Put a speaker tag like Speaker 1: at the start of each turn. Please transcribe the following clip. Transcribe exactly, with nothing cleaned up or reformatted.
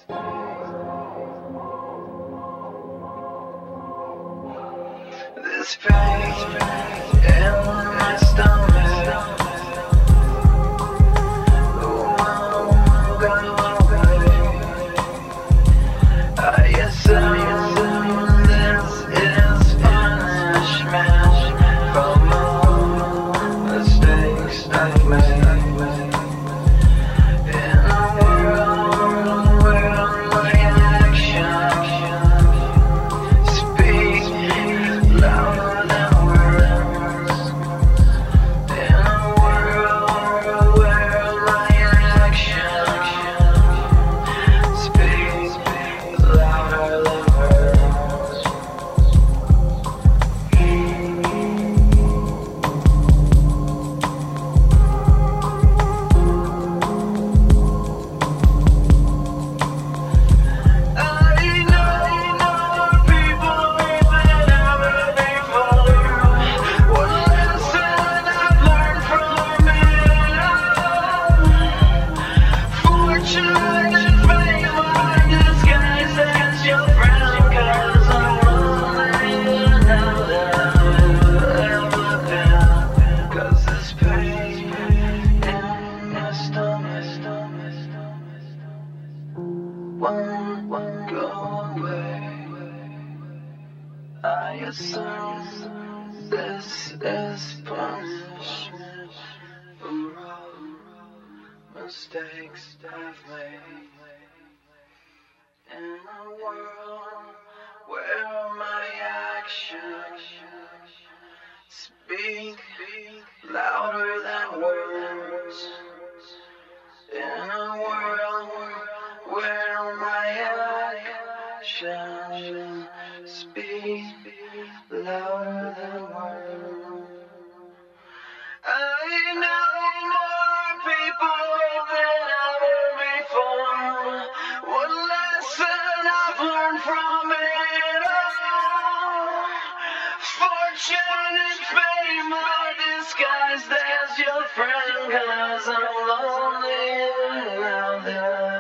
Speaker 1: This pain in my stomach won't go away. I assume this is punishment from all mistakes I've made. In a world where my actions speak louder than words. In a world where my actions speak louder than words. Won't go away. I assume this is punishment for all mistakes I've made. In a world where my actions speak louder than words. In a world where my actions speak louder than words. I know more people than ever before. What lesson I've learned from it all. Fortune and fame are disguised as your friend, 'cause I'm lonely now that